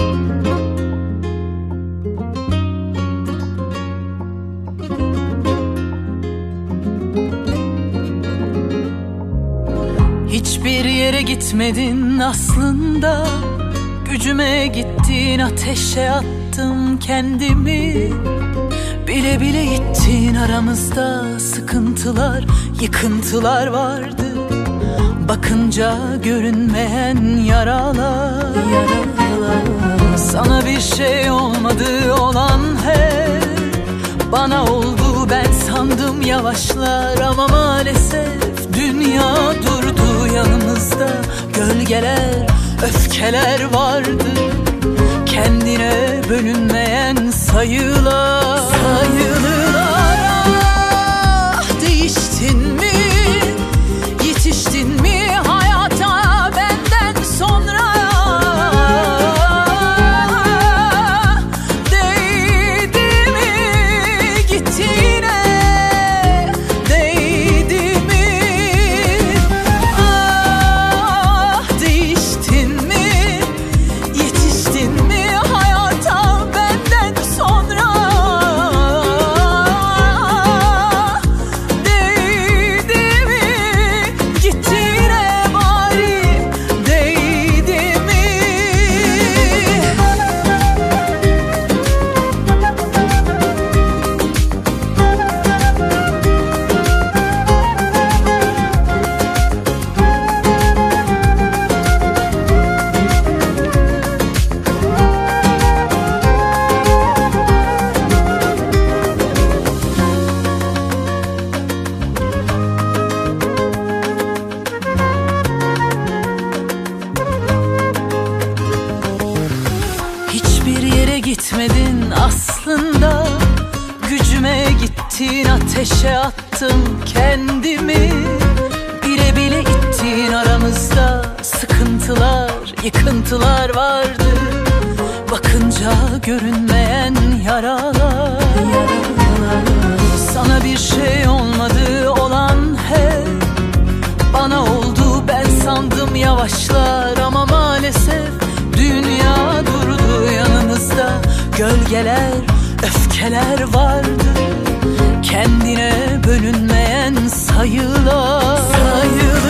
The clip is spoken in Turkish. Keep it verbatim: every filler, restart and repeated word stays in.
Hiçbir yere gitmedin aslında, gücüme gittin, ateşe attım kendimi. Bile bile gittin, aramızda sıkıntılar, yıkıntılar vardı. Bakınca görünmeyen yaralar, yaralar. Sana bir şey olmadı, olan hep bana oldu. Ben sandım yavaşlar ama maalesef dünya durdu yanımızda. Gölgeler, öfkeler vardı, kendine bölünmeyen sayılar, sayılar. Ah, değiştin mi? Yetiştin mi hayata benden sonra? Değdi mi gittiğine? Değdi mi? Ah, değiştin mi? Yetiştin mi hayata benden sonra? Değdi mi gittiğine bari? Değdi mi? Hiçbir yere gitmedin aslında, gücüme gittin, ateşe attım kendimi. Bile bile gittin, aramızda sıkıntılar, yıkıntılar vardı. Bakınca görünmeyen yaralar, yaralar. Sana bir şey olmadı, olan hep bana oldu. Ben sandım yavaşlar ama maalesef dünya durdu yanımızda. Gölgeler, öfkeler vardı, kendine bölünmeyen sayılar, sayılar.